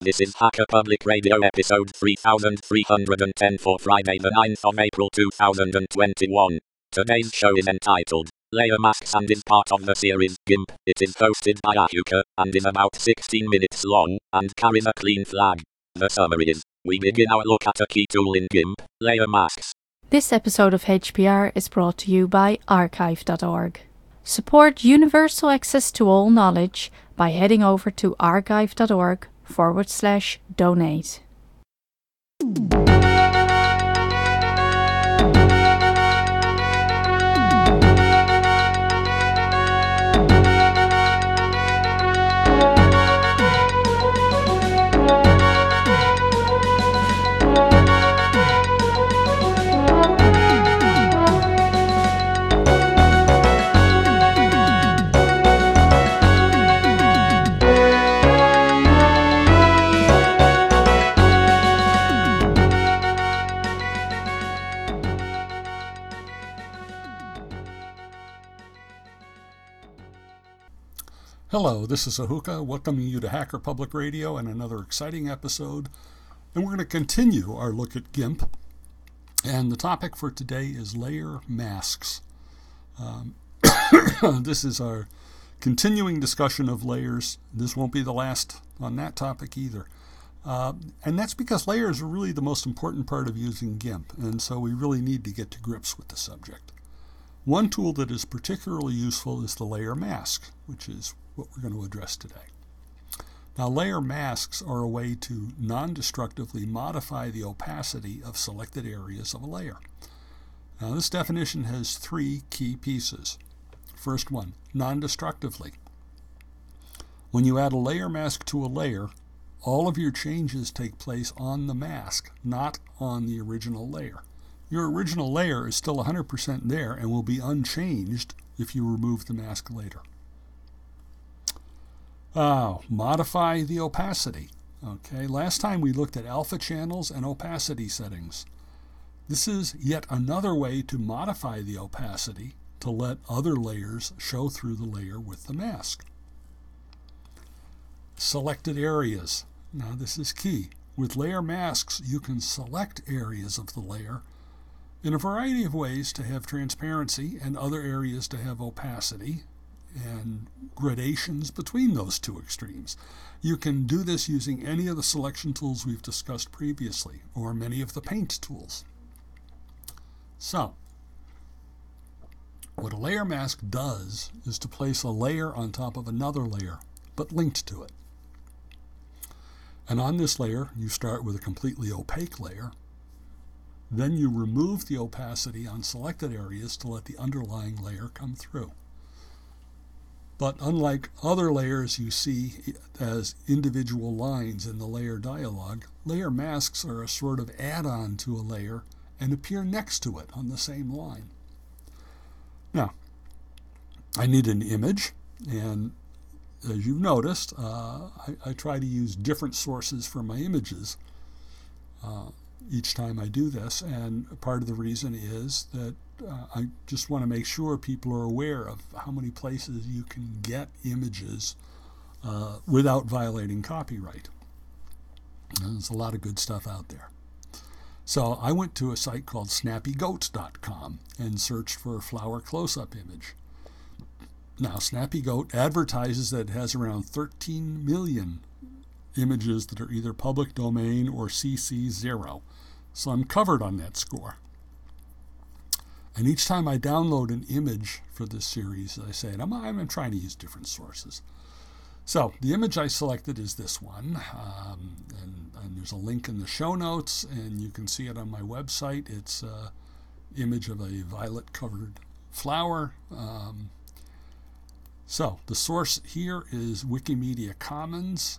This is Hacker Public Radio episode 3310 for Friday the 9th of April 2021. Today's show is entitled Layer Masks and is part of the series GIMP. It is hosted by Ahuka and is about 16 minutes long and carries a clean flag. The summary is, we begin our look at a key tool in GIMP, layer masks. This episode of HPR is brought to you by archive.org. Support universal access to all knowledge by heading over to archive.org/donate. Hello, this is Ahuka, welcoming you to Hacker Public Radio and another exciting episode. And we're going to continue our look at GIMP. And the topic for today is layer masks. This is our continuing discussion of layers. This won't be the last on that topic either. And that's because layers are really the most important part of using GIMP. And so we really need to get to grips with the subject. One tool that is particularly useful is the layer mask, which is what we're going to address today. Now, layer masks are a way to non-destructively modify the opacity of selected areas of a layer. Now, this definition has three key pieces. First one, non-destructively. When you add a layer mask to a layer, all of your changes take place on the mask, not on the original layer. Your original layer is still 100% there and will be unchanged if you remove the mask later. Modify the opacity. Okay, last time we looked at alpha channels and opacity settings. This is yet another way to modify the opacity to let other layers show through the layer with the mask. Selected areas. Now this is key. With layer masks, you can select areas of the layer in a variety of ways to have transparency and other areas to have opacity and gradations between those two extremes. You can do this using any of the selection tools we've discussed previously, or many of the paint tools. So, what a layer mask does is to place a layer on top of another layer, but linked to it. And on this layer, you start with a completely opaque layer. Then you remove the opacity on selected areas to let the underlying layer come through. But unlike other layers you see as individual lines in the layer dialog, layer masks are a sort of add-on to a layer and appear next to it on the same line. Now, I need an image, and as you've noticed, I try to use different sources for my images each time I do this, and part of the reason is that I just want to make sure people are aware of how many places you can get images without violating copyright. And there's a lot of good stuff out there. So I went to a site called snappygoat.com and searched for a flower close-up image. Now, Snappy Goat advertises that it has around 13 million images that are either public domain or CC0. So I'm covered on that score. And each time I download an image for this series, I say, I'm trying to use different sources. So the image I selected is this one. And there's a link in the show notes, and you can see it on my website. It's an image of a violet-covered flower. So the source here is Wikimedia Commons.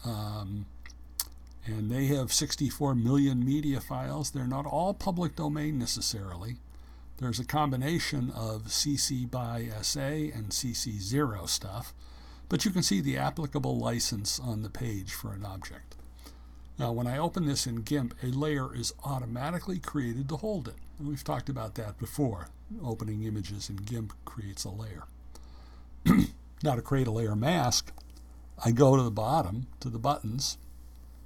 And they have 64 million media files. They're not all public domain necessarily. There's a combination of CC by SA and CC0 stuff, but you can see the applicable license on the page for an object. Now, when I open this in GIMP, a layer is automatically created to hold it. And we've talked about that before. Opening images in GIMP creates a layer. Now, to create a layer mask, I go to the bottom, to the buttons,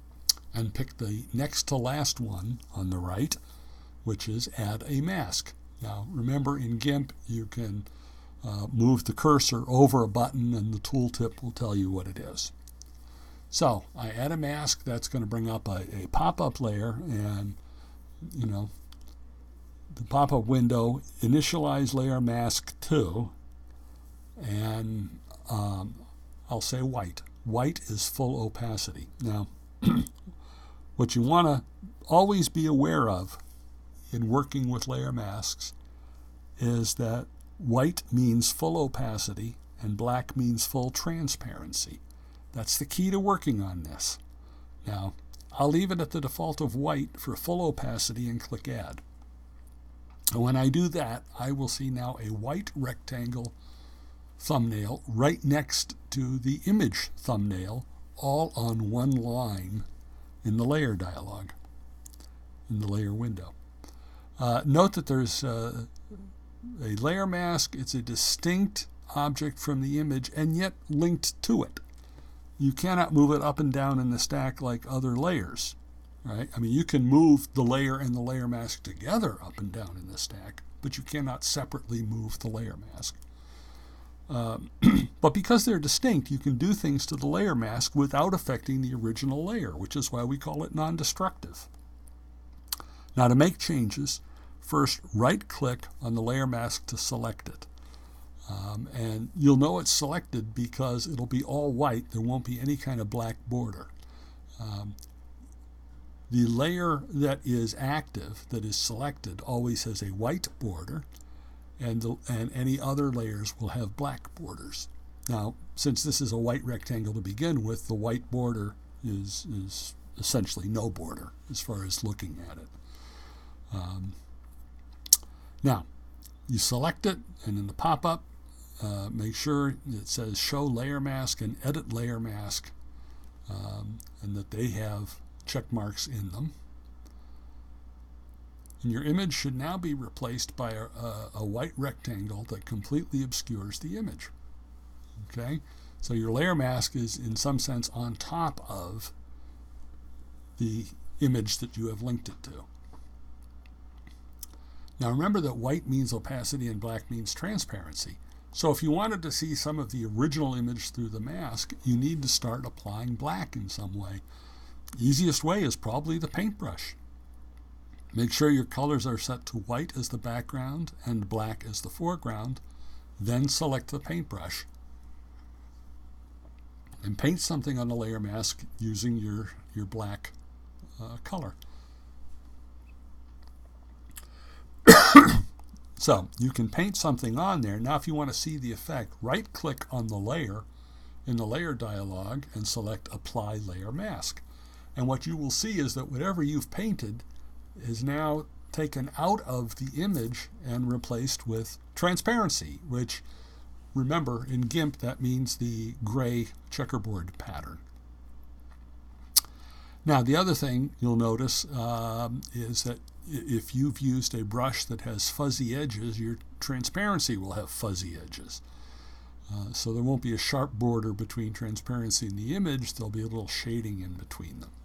and pick the next to last one on the right, which is add a mask. Now remember, in GIMP you can move the cursor over a button and the tooltip will tell you what it is. So I add a mask. That's going to bring up a pop-up layer, and the pop-up window, initialize layer mask 2, and I'll say white. White is full opacity. Now what you want to always be aware of in working with layer masks is that white means full opacity and black means full transparency. That's the key to working on this. Now, I'll leave it at the default of white for full opacity and click Add. And when I do that, I will see now a white rectangle thumbnail right next to the image thumbnail, all on one line in the layer dialog, in the layer window. Note that there's a layer mask. It's a distinct object from the image and yet linked to it. You cannot move it up and down in the stack like other layers, right? I mean, you can move the layer and the layer mask together up and down in the stack, but you cannot separately move the layer mask. But because they're distinct, you can do things to the layer mask without affecting the original layer, which is why we call it non-destructive. Now, to make changes, first right-click on the layer mask to select it. And you'll know it's selected because it'll be all white. There won't be any kind of black border. The layer that is active, that is selected, always has a white border, and any other layers will have black borders. Now, since this is a white rectangle to begin with, the white border is essentially no border as far as looking at it. Now, you select it, and in the pop-up, make sure it says Show Layer Mask and Edit Layer Mask, and that they have check marks in them. And your image should now be replaced by a white rectangle that completely obscures the image. Okay? So your layer mask is, in some sense, on top of the image that you have linked it to. Now remember that white means opacity and black means transparency. So if you wanted to see some of the original image through the mask, you need to start applying black in some way. Easiest way is probably the paintbrush. Make sure your colors are set to white as the background and black as the foreground. Then select the paintbrush and paint something on the layer mask using your black color. So you can paint something on there. Now if you want to see the effect, right-click on the layer in the layer dialog and select Apply Layer Mask. And what you will see is that whatever you've painted is now taken out of the image and replaced with transparency, which, remember, in GIMP that means the gray checkerboard pattern. Now the other thing you'll notice is that if you've used a brush that has fuzzy edges, your transparency will have fuzzy edges. So there won't be a sharp border between transparency and the image. There'll be a little shading in between them.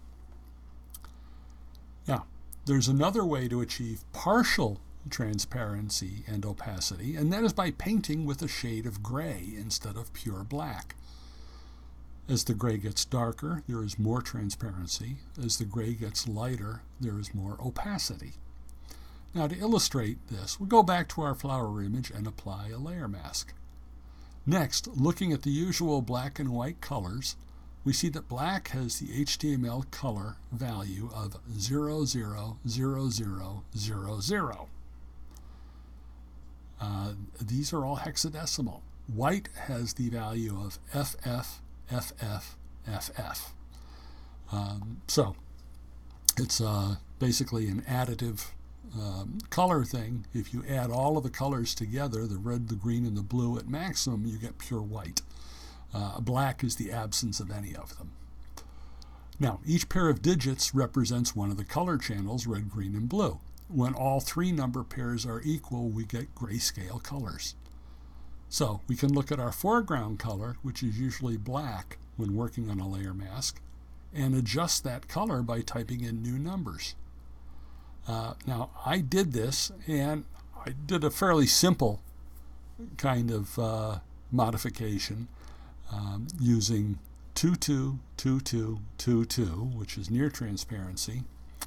Now, there's another way to achieve partial transparency and opacity, and that is by painting with a shade of gray instead of pure black. As the gray gets darker, there is more transparency. As the gray gets lighter, there is more opacity. Now to illustrate this, we'll go back to our flower image and apply a layer mask. Next, looking at the usual black and white colors, we see that black has the HTML color value of 000000. These are all hexadecimal. White has the value of FF. So it's basically an additive color thing. If you add all of the colors together, the red, the green, and the blue, at maximum you get pure white. Black is the absence of any of them. Now, each pair of digits represents one of the color channels, red, green, and blue. When all three number pairs are equal, we get grayscale colors. So we can look at our foreground color, which is usually black when working on a layer mask, and adjust that color by typing in new numbers. Now, I did this, and I did a fairly simple kind of modification using 222222, which is near transparency,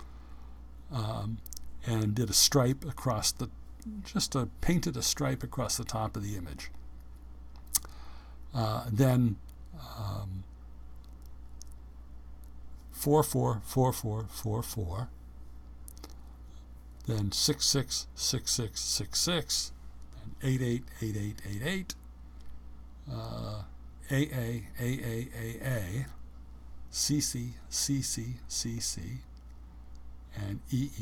and did a stripe across painted a stripe across the top of the image. Then 444444, then 666666, and 888888, AA, CC, and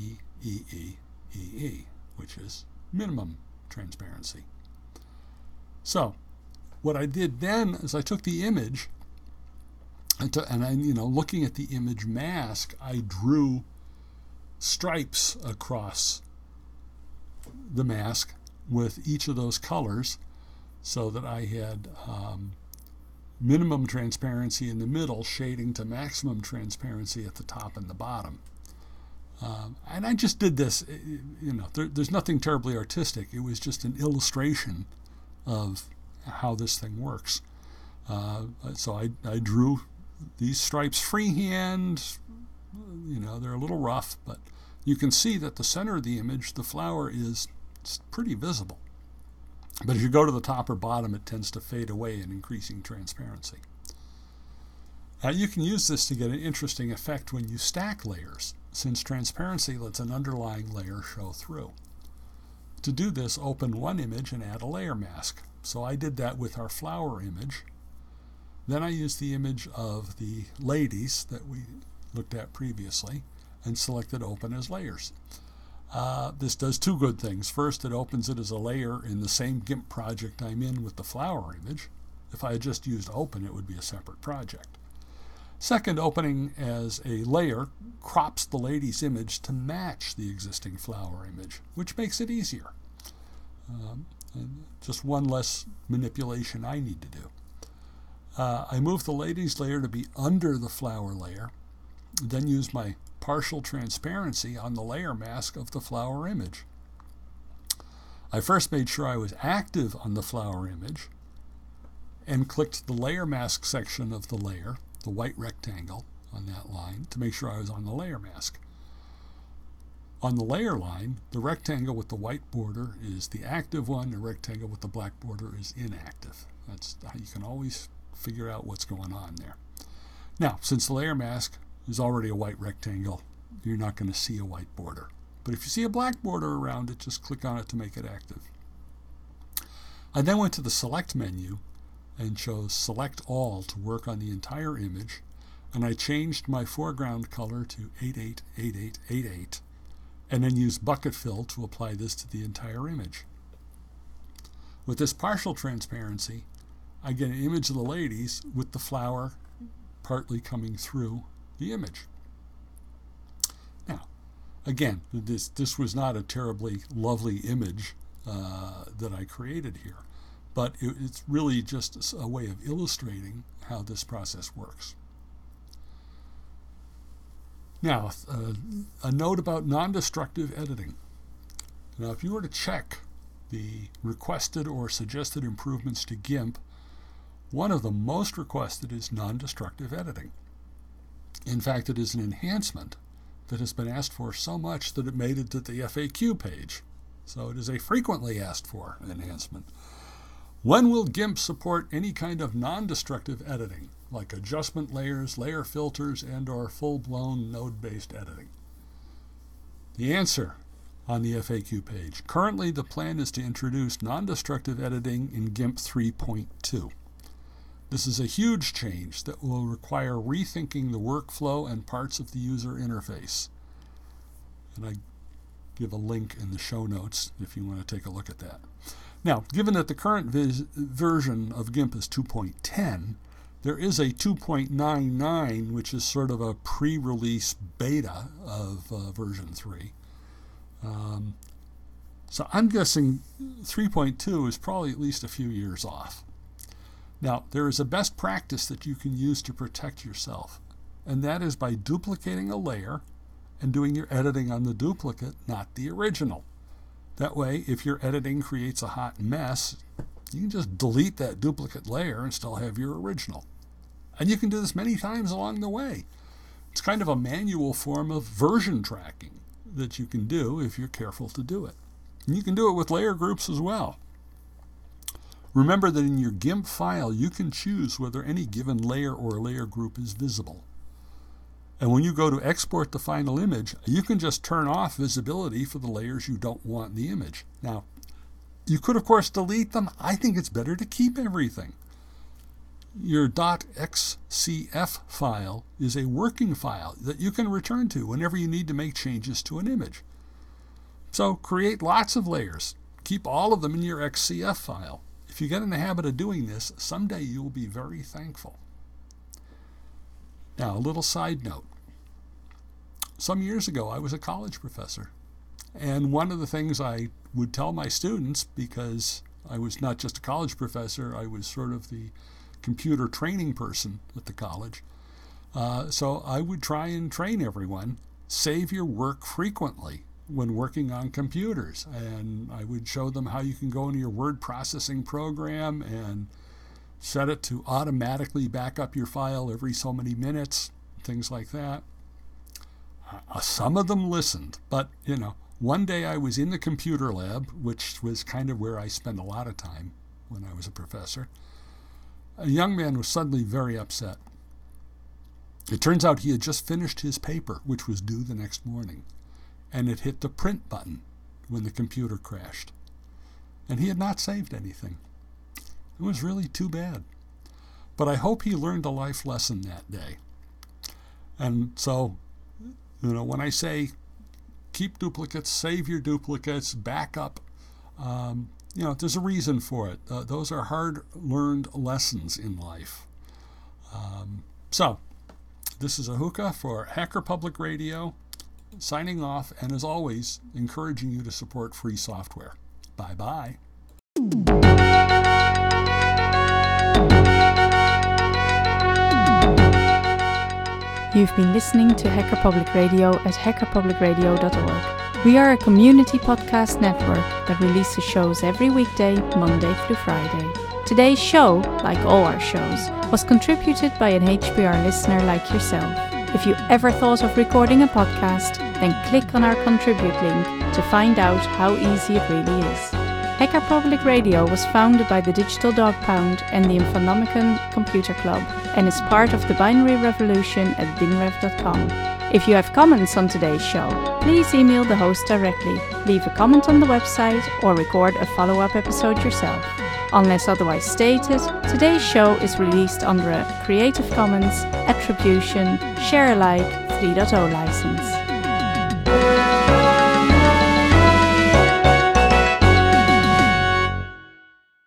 EE, which is minimum transparency. So what I did then is I took the image, looking at the image mask, I drew stripes across the mask with each of those colors, so that I had minimum transparency in the middle, shading to maximum transparency at the top and the bottom. And I just did this, there's nothing terribly artistic. It was just an illustration of how this thing works. So I drew these stripes freehand. They're a little rough, but you can see that the center of the image, the flower, is pretty visible. But if you go to the top or bottom, it tends to fade away in increasing transparency. You can use this to get an interesting effect when you stack layers, since transparency lets an underlying layer show through. To do this, open one image and add a layer mask. So I did that with our flower image. Then I used the image of the ladies that we looked at previously and selected open as layers. This does two good things. First, it opens it as a layer in the same GIMP project I'm in with the flower image. If I had just used open, it would be a separate project. Second, opening as a layer crops the lady's image to match the existing flower image, which makes it easier. Just one less manipulation I need to do. I move the lady's layer to be under the flower layer, then use my partial transparency on the layer mask of the flower image. I first made sure I was active on the flower image and clicked the layer mask section of the layer, the white rectangle on that line, to make sure I was on the layer mask. On the layer line, the rectangle with the white border is the active one, the rectangle with the black border is inactive. That's how you can always figure out what's going on there. Now, since the layer mask is already a white rectangle, you're not going to see a white border. But if you see a black border around it, just click on it to make it active. I then went to the Select menu and chose Select All to work on the entire image, and I changed my foreground color to 888888, and then used Bucket Fill to apply this to the entire image. With this partial transparency, I get an image of the ladies with the flower partly coming through the image. Now, again, this was not a terribly lovely image that I created here, but it's really just a way of illustrating how this process works. Now, a note about non-destructive editing. Now, if you were to check the requested or suggested improvements to GIMP, one of the most requested is non-destructive editing. In fact, it is an enhancement that has been asked for so much that it made it to the FAQ page. So it is a frequently asked for enhancement. When will GIMP support any kind of non-destructive editing, like adjustment layers, layer filters, and/or full-blown node-based editing? The answer on the FAQ page. Currently, the plan is to introduce non-destructive editing in GIMP 3.2. This is a huge change that will require rethinking the workflow and parts of the user interface. And I give a link in the show notes if you want to take a look at that. Now, given that the current version of GIMP is 2.10, there is a 2.99, which is sort of a pre-release beta of version 3. So I'm guessing 3.2 is probably at least a few years off. Now, there is a best practice that you can use to protect yourself, and that is by duplicating a layer and doing your editing on the duplicate, not the original. That way, if your editing creates a hot mess, you can just delete that duplicate layer and still have your original. And you can do this many times along the way. It's kind of a manual form of version tracking that you can do if you're careful to do it. And you can do it with layer groups as well. Remember that in your GIMP file, you can choose whether any given layer or layer group is visible. And when you go to export the final image, you can just turn off visibility for the layers you don't want in the image. Now, you could, of course, delete them. I think it's better to keep everything. Your .xcf file is a working file that you can return to whenever you need to make changes to an image. So create lots of layers. Keep all of them in your XCF file. If you get in the habit of doing this, someday you will be very thankful. Now, a little side note. Some years ago, I was a college professor. And one of the things I would tell my students, because I was not just a college professor, I was sort of the computer training person at the college. So I would try and train everyone, save your work frequently when working on computers. And I would show them how you can go into your word processing program and set it to automatically back up your file every so many minutes, things like that. Some of them listened, but, one day I was in the computer lab, which was kind of where I spent a lot of time when I was a professor. A young man was suddenly very upset. It turns out he had just finished his paper, which was due the next morning, and it hit the print button when the computer crashed. And he had not saved anything. It was really too bad. But I hope he learned a life lesson that day. And so, when I say keep duplicates, save your duplicates, back up, there's a reason for it. Those are hard-learned lessons in life. So, this is Ahuka for Hacker Public Radio, signing off, and as always, encouraging you to support free software. Bye-bye. You've been listening to Hacker Public Radio at hackerpublicradio.org. We are a community podcast network that releases shows every weekday, Monday through Friday. Today's show, like all our shows, was contributed by an HPR listener like yourself. If you ever thought of recording a podcast, then click on our contribute link to find out how easy it really is. Hacker Public Radio was founded by the Digital Dog Pound and the Infonomicon Computer Club and is part of the binary revolution at binrev.com. If you have comments on today's show, please email the host directly, leave a comment on the website, or record a follow-up episode yourself. Unless otherwise stated, today's show is released under a Creative Commons Attribution Share Alike 3.0 license.